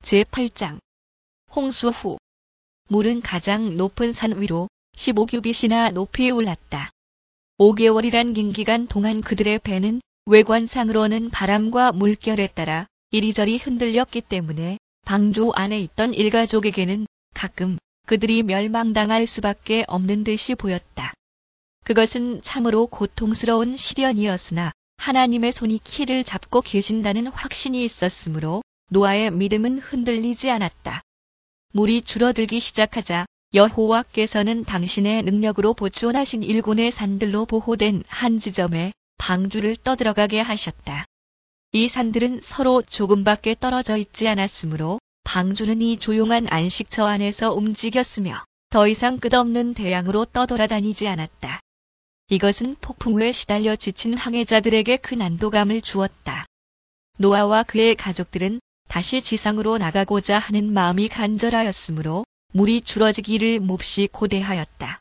제8장 홍수 후 물은 가장 높은 산 위로 15규빗이나 높이 올랐다. 5개월이란 긴 기간 동안 그들의 배는 외관상으로는 바람과 물결에 따라 이리저리 흔들렸기 때문에 방주 안에 있던 일가족에게는 가끔 그들이 멸망당할 수밖에 없는 듯이 보였다. 그것은 참으로 고통스러운 시련이었으나 하나님의 손이 키를 잡고 계신다는 확신이 있었으므로 노아의 믿음은 흔들리지 않았다. 물이 줄어들기 시작하자 여호와께서는 당신의 능력으로 보존하신 일군의 산들로 보호된 한 지점에 방주를 떠들어가게 하셨다. 이 산들은 서로 조금밖에 떨어져 있지 않았으므로 방주는 이 조용한 안식처 안에서 움직였으며 더 이상 끝없는 대양으로 떠돌아다니지 않았다. 이것은 폭풍우에 시달려 지친 항해자들에게 큰 안도감을 주었다. 노아와 그의 가족들은 다시 지상으로 나가고자 하는 마음이 간절하였으므로 물이 줄어지기를 몹시 고대하였다.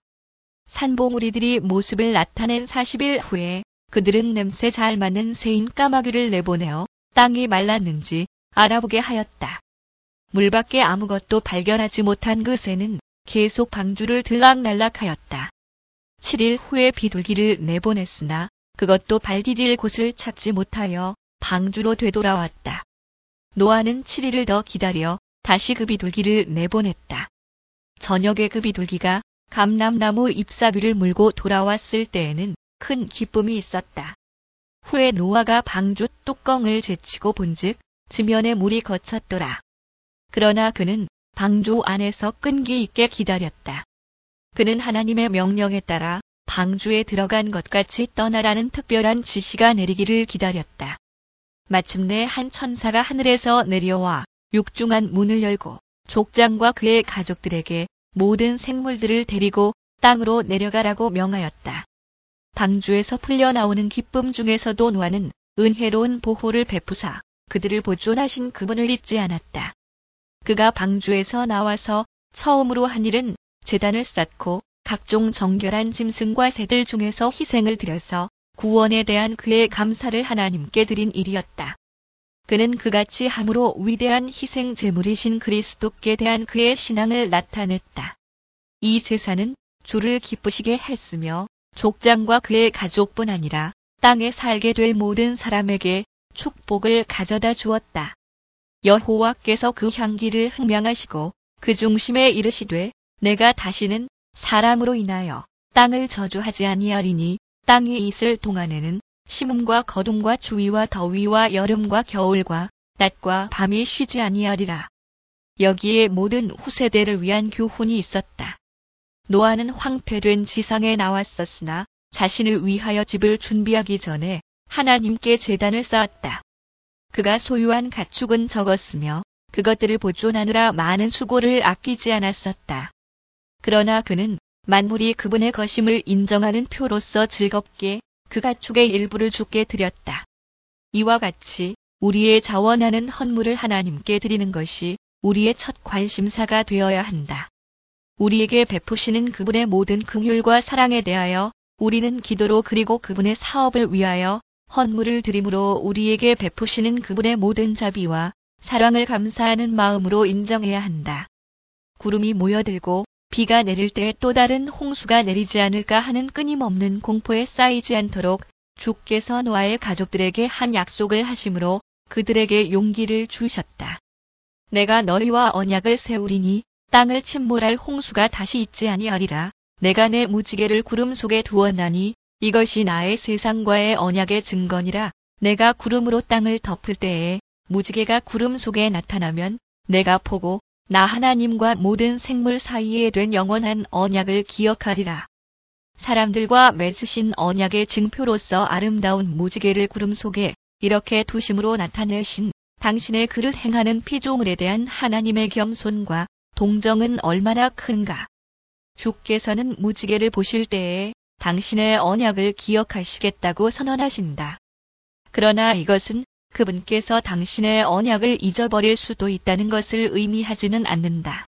산봉우리들이 모습을 나타낸 40일 후에 그들은 냄새 잘 맡는 새인 까마귀를 내보내어 땅이 말랐는지 알아보게 하였다. 물밖에 아무것도 발견하지 못한 그 새는 계속 방주를 들락날락하였다. 7일 후에 비둘기를 내보냈으나 그것도 발 디딜 곳을 찾지 못하여 방주로 되돌아왔다. 노아는 7일을 더 기다려 다시 그 비둘기를 내보냈다. 저녁에 그 비둘기가 감람나무 잎사귀를 물고 돌아왔을 때에는 큰 기쁨이 있었다. 후에 노아가 방주 뚜껑을 제치고 본즉 지면에 물이 거쳤더라. 그러나 그는 방주 안에서 끈기 있게 기다렸다. 그는 하나님의 명령에 따라 방주에 들어간 것 같이 떠나라는 특별한 지시가 내리기를 기다렸다. 마침내 한 천사가 하늘에서 내려와 육중한 문을 열고 족장과 그의 가족들에게 모든 생물들을 데리고 땅으로 내려가라고 명하였다. 방주에서 풀려나오는 기쁨 중에서도 노아는 은혜로운 보호를 베푸사 그들을 보존하신 그분을 잊지 않았다. 그가 방주에서 나와서 처음으로 한 일은 제단을 쌓고 각종 정결한 짐승과 새들 중에서 희생을 드려서 구원에 대한 그의 감사를 하나님께 드린 일이었다. 그는 그같이 함으로 위대한 희생 제물이신 그리스도께 대한 그의 신앙을 나타냈다. 이 제사는 주를 기쁘시게 했으며 족장과 그의 가족뿐 아니라 땅에 살게 될 모든 사람에게 축복을 가져다 주었다. 여호와께서 그 향기를 흥명하시고 그 중심에 이르시되 내가 다시는 사람으로 인하여 땅을 저주하지 아니하리니 땅이 있을 동안에는 심음과 거둠과 추위와 더위와 여름과 겨울과 낮과 밤이 쉬지 아니하리라. 여기에 모든 후세대를 위한 교훈이 있었다. 노아는 황폐된 지상에 나왔었으나 자신을 위하여 집을 준비하기 전에 하나님께 제단을 쌓았다. 그가 소유한 가축은 적었으며 그것들을 보존하느라 많은 수고를 아끼지 않았었다. 그러나 그는 만물이 그분의 것임을 인정하는 표로서 즐겁게 그 가축의 일부를 주께 드렸다. 이와 같이 우리의 자원하는 헌물을 하나님께 드리는 것이 우리의 첫 관심사가 되어야 한다. 우리에게 베푸시는 그분의 모든 긍휼과 사랑에 대하여 우리는 기도로 그리고 그분의 사업을 위하여 헌물을 드림으로 우리에게 베푸시는 그분의 모든 자비와 사랑을 감사하는 마음으로 인정해야 한다. 구름이 모여들고 비가 내릴 때 또 다른 홍수가 내리지 않을까 하는 끊임없는 공포에 쌓이지 않도록 주께서 노아의 가족들에게 한 약속을 하심으로 그들에게 용기를 주셨다. 내가 너희와 언약을 세우리니 땅을 침몰할 홍수가 다시 있지 아니하리라. 내가 내 무지개를 구름 속에 두었나니 이것이 나의 세상과의 언약의 증거니라. 내가 구름으로 땅을 덮을 때에 무지개가 구름 속에 나타나면 내가 보고 나 하나님과 모든 생물 사이에 된 영원한 언약을 기억하리라. 사람들과 맺으신 언약의 증표로서 아름다운 무지개를 구름 속에 이렇게 두심으로 나타내신 당신의 그릇 행하는 피조물에 대한 하나님의 겸손과 동정은 얼마나 큰가. 주께서는 무지개를 보실 때에 당신의 언약을 기억하시겠다고 선언하신다. 그러나 이것은 그분께서 당신의 언약을 잊어버릴 수도 있다는 것을 의미하지는 않는다.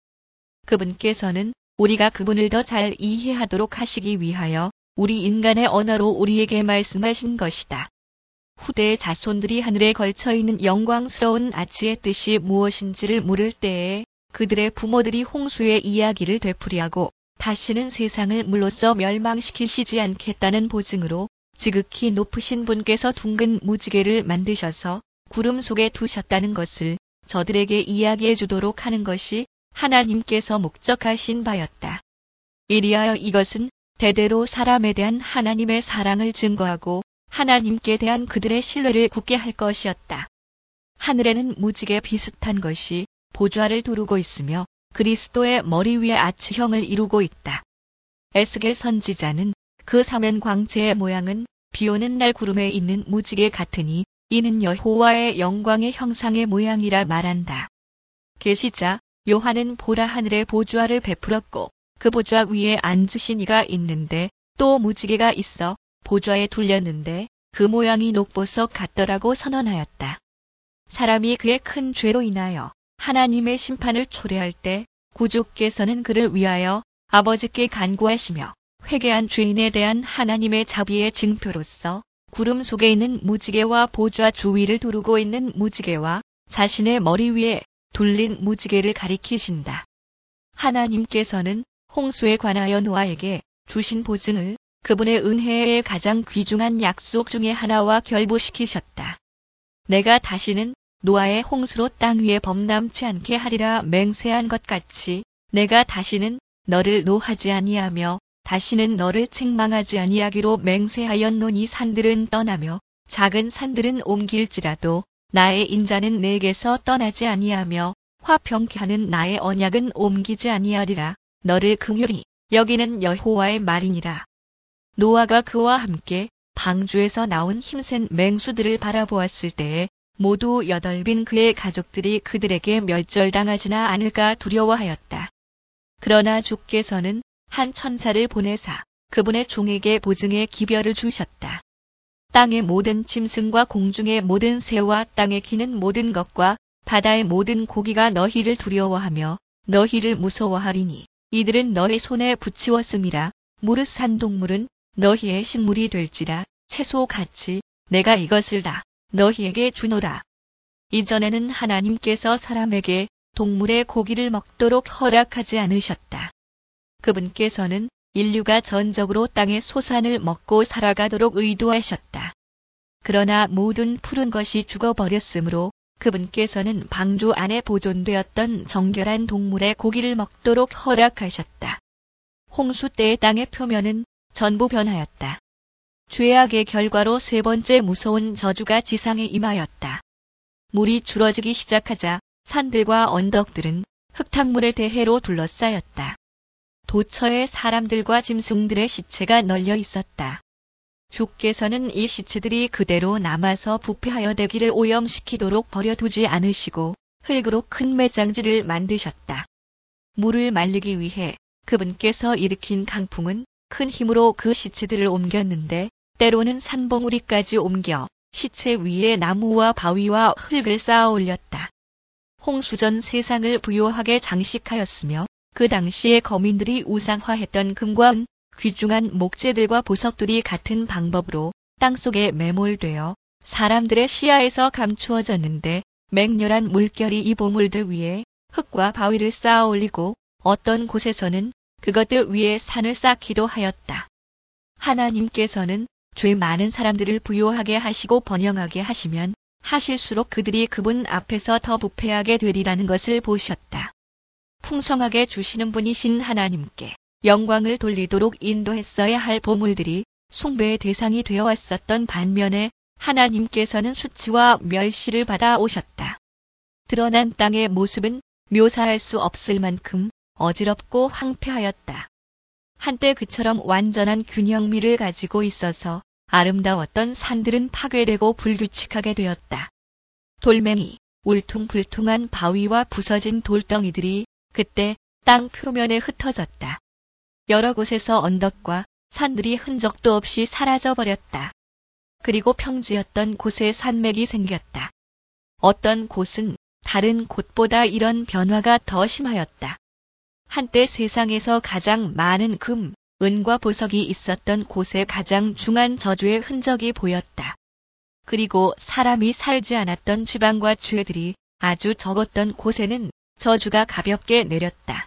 그분께서는 우리가 그분을 더 잘 이해하도록 하시기 위하여 우리 인간의 언어로 우리에게 말씀하신 것이다. 후대의 자손들이 하늘에 걸쳐있는 영광스러운 아치의 뜻이 무엇인지를 물을 때에 그들의 부모들이 홍수의 이야기를 되풀이하고 다시는 세상을 물로써 멸망시키시지 않겠다는 보증으로 지극히 높으신 분께서 둥근 무지개를 만드셔서 구름 속에 두셨다는 것을 저들에게 이야기해 주도록 하는 것이 하나님께서 목적하신 바였다. 이리하여 이것은 대대로 사람에 대한 하나님의 사랑을 증거하고 하나님께 대한 그들의 신뢰를 굳게 할 것이었다. 하늘에는 무지개 비슷한 것이 보좌를 두르고 있으며 그리스도의 머리 위에 아치형을 이루고 있다. 에스겔 선지자는 그 사면 광채의 모양은 비오는 날 구름에 있는 무지개 같으니 이는 여호와의 영광의 형상의 모양이라 말한다. 계시자 요한은 보라 하늘에 보좌를 베풀었고 그 보좌 위에 앉으신 이가 있는데 또 무지개가 있어 보좌에 둘렸는데 그 모양이 녹보석 같더라고 선언하였다. 사람이 그의 큰 죄로 인하여 하나님의 심판을 초래할 때 구주께서는 그를 위하여 아버지께 간구하시며 회개한 죄인에 대한 하나님의 자비의 징표로서 구름 속에 있는 무지개와 보좌 주위를 두르고 있는 무지개와 자신의 머리 위에 둘린 무지개를 가리키신다. 하나님께서는 홍수에 관하여 노아에게 주신 보증을 그분의 은혜의 가장 귀중한 약속 중의 하나와 결부시키셨다. 내가 다시는 노아의 홍수로 땅 위에 범람치 않게 하리라 맹세한 것 같이 내가 다시는 너를 노하지 아니하며 다시는 너를 책망하지 아니하기로 맹세하였노니 산들은 떠나며 작은 산들은 옮길지라도 나의 인자는 내게서 떠나지 아니하며 화평케 하는 나의 언약은 옮기지 아니하리라. 너를 긍휼히 여기는 여호와의 말이니라. 노아가 그와 함께 방주에서 나온 힘센 맹수들을 바라보았을 때에 모두 8빈 그의 가족들이 그들에게 멸절당하지나 않을까 두려워하였다. 그러나 주께서는 한 천사를 보내사 그분의 종에게 보증의 기별을 주셨다. 땅의 모든 짐승과 공중의 모든 새와 땅에 기는 모든 것과 바다의 모든 고기가 너희를 두려워하며 너희를 무서워하리니 이들은 너희 손에 붙이었음이라. 무릇산 동물은 너희의 식물이 될지라. 채소같이 내가 이것을 다 너희에게 주노라. 이전에는 하나님께서 사람에게 동물의 고기를 먹도록 허락하지 않으셨다. 그분께서는 인류가 전적으로 땅의 소산을 먹고 살아가도록 의도하셨다. 그러나 모든 푸른 것이 죽어버렸으므로 그분께서는 방주 안에 보존되었던 정결한 동물의 고기를 먹도록 허락하셨다. 홍수 때의 땅의 표면은 전부 변하였다. 죄악의 결과로 세 번째 무서운 저주가 지상에 임하였다. 물이 줄어지기 시작하자 산들과 언덕들은 흙탕물의 대해로 둘러싸였다. 도처에 사람들과 짐승들의 시체가 널려 있었다. 주께서는 이 시체들이 그대로 남아서 부패하여 대기를 오염시키도록 버려두지 않으시고 흙으로 큰 매장지를 만드셨다. 물을 말리기 위해 그분께서 일으킨 강풍은 큰 힘으로 그 시체들을 옮겼는데 때로는 산봉우리까지 옮겨 시체 위에 나무와 바위와 흙을 쌓아 올렸다. 홍수전 세상을 부요하게 장식하였으며 그 당시에 거민들이 우상화했던 금과 은, 귀중한 목재들과 보석들이 같은 방법으로 땅속에 매몰되어 사람들의 시야에서 감추어졌는데 맹렬한 물결이 이 보물들 위에 흙과 바위를 쌓아 올리고 어떤 곳에서는 그것들 위에 산을 쌓기도 하였다. 하나님께서는 죄 많은 사람들을 부요하게 하시고 번영하게 하시면 하실수록 그들이 그분 앞에서 더 부패하게 되리라는 것을 보셨다. 풍성하게 주시는 분이신 하나님께 영광을 돌리도록 인도했어야 할 보물들이 숭배의 대상이 되어 왔었던 반면에 하나님께서는 수치와 멸시를 받아 오셨다. 드러난 땅의 모습은 묘사할 수 없을 만큼 어지럽고 황폐하였다. 한때 그처럼 완전한 균형미를 가지고 있어서 아름다웠던 산들은 파괴되고 불규칙하게 되었다. 돌멩이, 울퉁불퉁한 바위와 부서진 돌덩이들이 그때 땅 표면에 흩어졌다. 여러 곳에서 언덕과 산들이 흔적도 없이 사라져버렸다. 그리고 평지였던 곳에 산맥이 생겼다. 어떤 곳은 다른 곳보다 이런 변화가 더 심하였다. 한때 세상에서 가장 많은 금, 은과 보석이 있었던 곳에 가장 중한 저주의 흔적이 보였다. 그리고 사람이 살지 않았던 지방과 죄들이 아주 적었던 곳에는 저주가 가볍게 내렸다.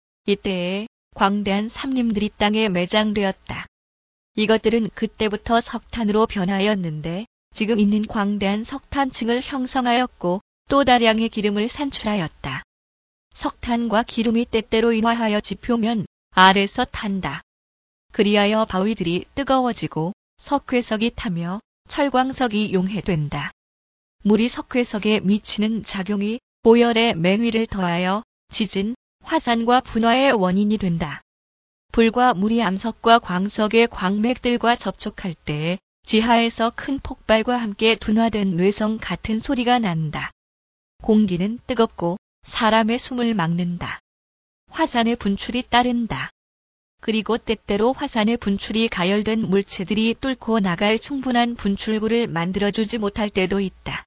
이때에 광대한 산림들이 땅에 매장되었다. 이것들은 그때부터 석탄으로 변하였는데 지금 있는 광대한 석탄층을 형성하였고 또 다량의 기름을 산출하였다. 석탄과 기름이 때때로 인화하여 지표면 아래서 탄다. 그리하여 바위들이 뜨거워지고 석회석이 타며 철광석이 용해된다. 물이 석회석에 미치는 작용이 오열의 맹위를 더하여 지진, 화산과 분화의 원인이 된다. 불과 물이 암석과 광석의 광맥들과 접촉할 때에 지하에서 큰 폭발과 함께 둔화된 뇌성 같은 소리가 난다. 공기는 뜨겁고 사람의 숨을 막는다. 화산의 분출이 따른다. 그리고 때때로 화산의 분출이 가열된 물체들이 뚫고 나갈 충분한 분출구를 만들어주지 못할 때도 있다.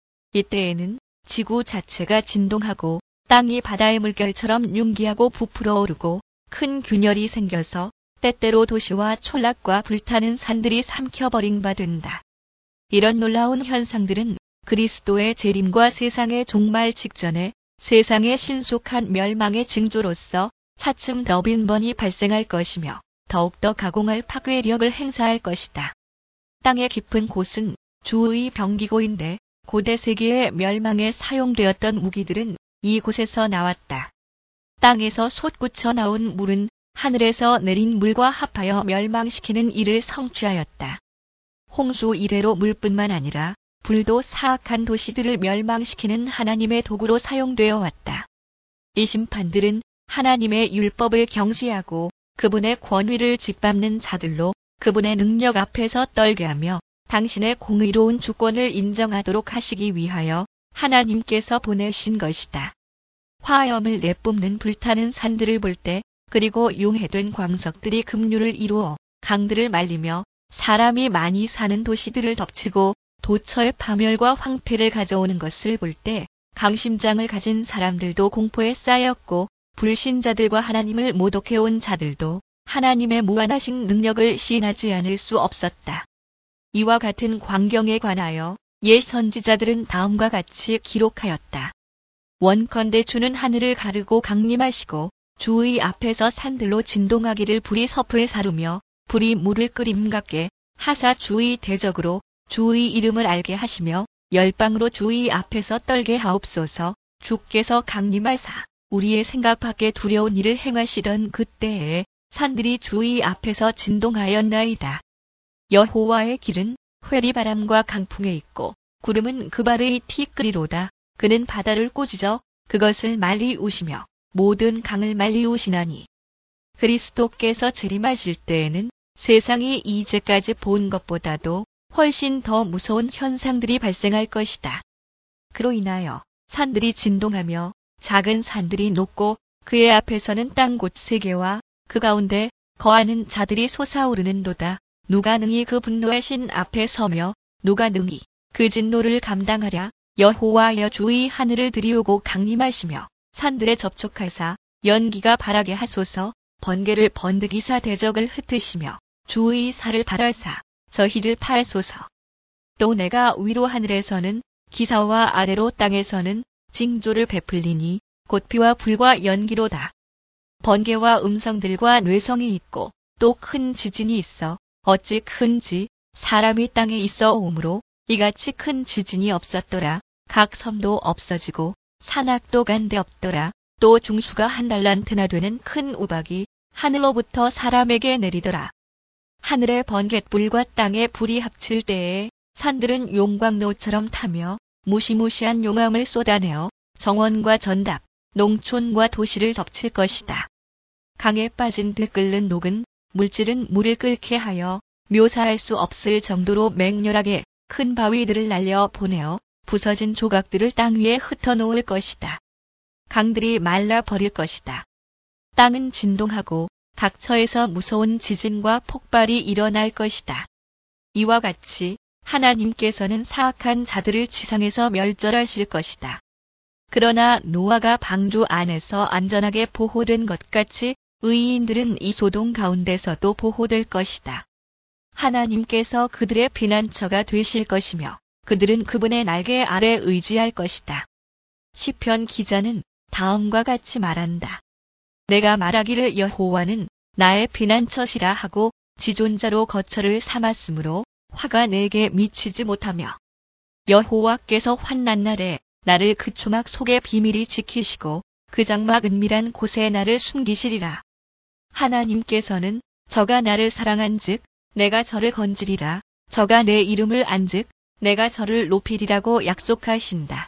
이때에는 지구 자체가 진동하고 땅이 바다의 물결처럼 융기하고 부풀어 오르고 큰 균열이 생겨서 때때로 도시와 촌락과 불타는 산들이 삼켜버린 바 된다. 이런 놀라운 현상들은 그리스도의 재림과 세상의 종말 직전에 세상의 신속한 멸망의 징조로서 차츰 더 빈번히 발생할 것이며 더욱더 가공할 파괴력을 행사할 것이다. 땅의 깊은 곳은 주의 병기고인데 고대 세계의 멸망에 사용되었던 무기들은 이곳에서 나왔다. 땅에서 솟구쳐 나온 물은 하늘에서 내린 물과 합하여 멸망시키는 일을 성취하였다. 홍수 이래로 물뿐만 아니라 불도 사악한 도시들을 멸망시키는 하나님의 도구로 사용되어 왔다. 이 심판들은 하나님의 율법을 경시하고 그분의 권위를 짓밟는 자들로 그분의 능력 앞에서 떨게 하며 당신의 공의로운 주권을 인정하도록 하시기 위하여 하나님께서 보내신 것이다. 화염을 내뿜는 불타는 산들을 볼 때 그리고 용해된 광석들이 급류를 이루어 강들을 말리며 사람이 많이 사는 도시들을 덮치고 도처의 파멸과 황폐를 가져오는 것을 볼 때 강심장을 가진 사람들도 공포에 쌓였고 불신자들과 하나님을 모독해온 자들도 하나님의 무한하신 능력을 시인하지 않을 수 없었다. 이와 같은 광경에 관하여 옛 선지자들은 다음과 같이 기록하였다. 원컨대 주는 하늘을 가르고 강림하시고 주의 앞에서 산들로 진동하기를 불이 섭을 사르며 불이 물을 끓임 같게 하사 주의 대적으로 주의 이름을 알게 하시며 열방으로 주의 앞에서 떨게 하옵소서. 주께서 강림하사 우리의 생각 밖에 두려운 일을 행하시던 그때에 산들이 주의 앞에서 진동하였나이다. 여호와의 길은 회리바람과 강풍에 있고 구름은 그 발의 티끌이로다. 그는 바다를 꾸짖어 그것을 말리우시며 모든 강을 말리우시나니 그리스도께서 재림하실 때에는 세상이 이제까지 본 것보다도 훨씬 더 무서운 현상들이 발생할 것이다. 그로 인하여 산들이 진동하며 작은 산들이 녹고 그의 앞에서는 땅 곳 세 개와 그 가운데 거하는 자들이 솟아오르는도다. 누가 능히 그 분노의 신 앞에 서며 누가 능히 그 진노를 감당하랴. 여호와여 주의 하늘을 들이우고 강림하시며 산들에 접촉하사 연기가 바라게 하소서. 번개를 번득이사 대적을 흩으시며 주의 살을 발하사 저희를 팔소서. 또 내가 위로 하늘에서는 기사와 아래로 땅에서는 징조를 베풀리니 곧 비와 불과 연기로다. 번개와 음성들과 뇌성이 있고 또 큰 지진이 있어 어찌 큰지 사람이 땅에 있어 오므로 이같이 큰 지진이 없었더라. 각 섬도 없어지고 산악도 간데 없더라. 또 중수가 한 달란트나 되는 큰 우박이 하늘로부터 사람에게 내리더라. 하늘의 번갯불과 땅의 불이 합칠 때에 산들은 용광로처럼 타며 무시무시한 용암을 쏟아내어 정원과 전답, 농촌과 도시를 덮칠 것이다. 강에 빠진 듯 끓는 녹은 물질은 물을 끓게 하여 묘사할 수 없을 정도로 맹렬하게 큰 바위들을 날려 보내어 부서진 조각들을 땅 위에 흩어놓을 것이다. 강들이 말라 버릴 것이다. 땅은 진동하고 각처에서 무서운 지진과 폭발이 일어날 것이다. 이와 같이 하나님께서는 사악한 자들을 지상에서 멸절하실 것이다. 그러나 노아가 방주 안에서 안전하게 보호된 것 같이 의인들은 이 소동 가운데서도 보호될 것이다. 하나님께서 그들의 피난처가 되실 것이며 그들은 그분의 날개 아래 의지할 것이다. 시편 기자는 다음과 같이 말한다. 내가 말하기를 여호와는 나의 피난처시라 하고 지존자로 거처를 삼았으므로 화가 내게 미치지 못하며 여호와께서 환난 날에 나를 그 초막 속에 비밀히 지키시고 그 장막 은밀한 곳에 나를 숨기시리라. 하나님께서는 저가 나를 사랑한즉 내가 저를 건지리라. 저가 내 이름을 안즉 내가 저를 높이리라고 약속하신다.